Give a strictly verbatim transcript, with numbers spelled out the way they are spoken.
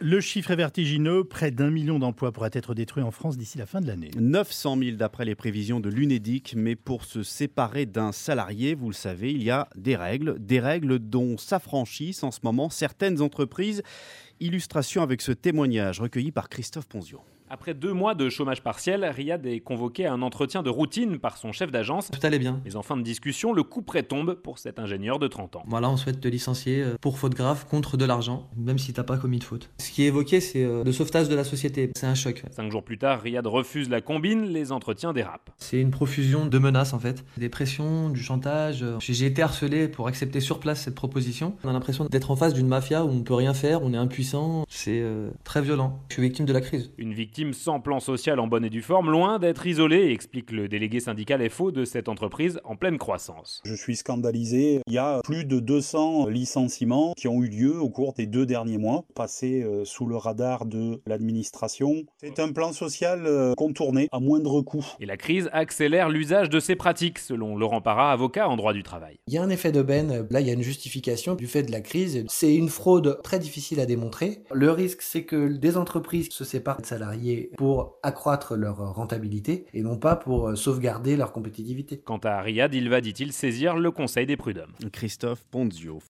Le chiffre est vertigineux, près d'un million d'emplois pourraient être détruits en France d'ici la fin de l'année. neuf cent mille d'après les prévisions de l'Unédic, mais pour se séparer d'un salarié, vous le savez, il y a des règles, des règles dont s'affranchissent en ce moment certaines entreprises. Illustration avec ce témoignage recueilli par Christophe Ponzio. Après deux mois de chômage partiel, Riyad est convoqué à un entretien de routine par son chef d'agence. Tout allait bien. Mais en fin de discussion, le coup près tombe pour cet ingénieur de trente ans. Voilà, on souhaite te licencier pour faute grave contre de l'argent, même si t'as pas commis de faute. Ce qui est évoqué, c'est le sauvetage de la société. C'est un choc. Cinq jours plus tard, Riyad refuse la combine, les entretiens dérapent. C'est une profusion de menaces en fait. Des pressions, du chantage. J'ai été harcelé pour accepter sur place cette proposition. On a l'impression d'être en face d'une mafia où on peut rien faire, on est impuissant. C'est euh, très violent. Je suis victime de la crise. Une victime sans plan social en bonne et due forme, loin d'être isolée, explique le délégué syndical F O de cette entreprise en pleine croissance. Je suis scandalisé. Il y a plus de deux cents licenciements qui ont eu lieu au cours des deux derniers mois, passés sous le radar de l'administration. C'est un plan social contourné à moindre coût. Et la crise accélère l'usage de ces pratiques, selon Laurent Parra, avocat en droit du travail. Il y a un effet d'aubaine. Là, il y a une justification du fait de la crise. C'est une fraude très difficile à démontrer. Le risque, c'est que des entreprises se séparent de salariés pour accroître leur rentabilité et non pas pour sauvegarder leur compétitivité. Quant à Riyad, il va, dit-il, saisir le Conseil des prud'hommes. Christophe Ponzio.